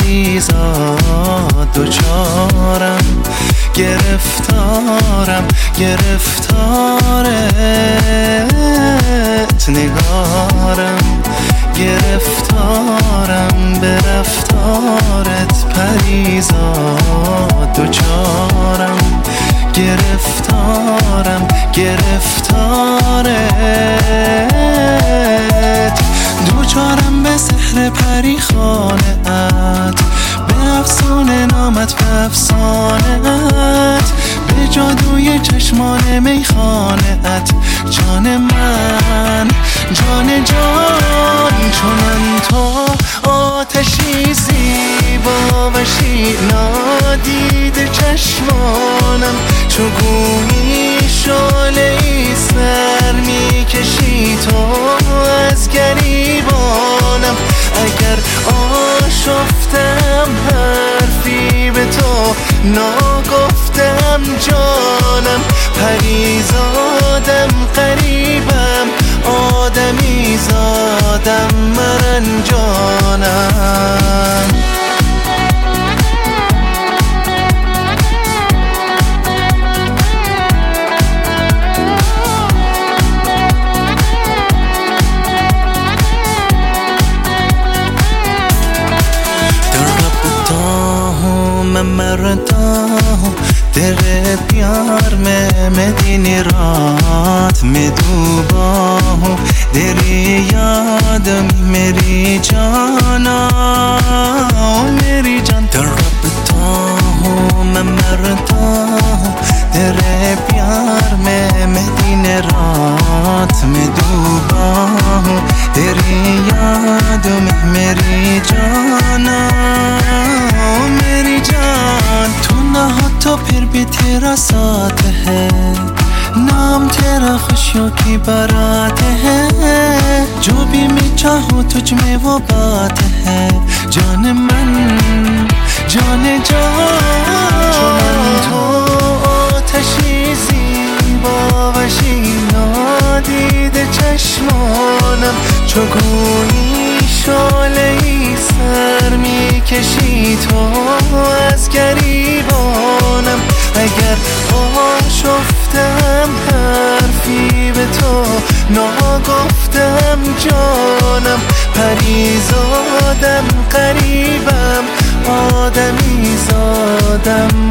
پریزاد دوچارم، گرفتارت نگارم، گرفتارم به رفتارت پریزاد دوچارم، گرفتارت دوچارم به سحر پری خانه‌ات، به افسانه نامت، به افسانه‌ات، به جادوی چشمان میخانه‌ات. جان من، جان جان، چونم تو آتشی زیبا و نادید چشمانم، چو گویی شعله‌ای سر میکشی تو از گریبانم. اگر آشفتم حرفی به تو ناگفتم جانم، پریزادم قریبم، آدمی زادم مرنجانم. मैं मरता हूँ तेरे प्यार में दिन रात में डूबा हूँ, तेरी याद में मेरी जाना, मेरी जान तड़पता हूँ, मैं मरता हूँ तेरे प्यार में दिन रात में डूबा हूँ, तेरी याद में मेरी जाना, मेरी जान। तू ना हो तो फिर भी तेरा साथ है, नाम तेरा खुशियों की बारात है, जो भी मैं चाहूँ तुझ में वो बात है। जान मन, जान जान, तो آتشی زیبا و نادید چشمانم، چو گویی شعله‌ای سر میکشی تو از گریبانم. اگر آشفتم حرفی به تو ناگفتم جانم، پریزادم قریبم، آدمی زادم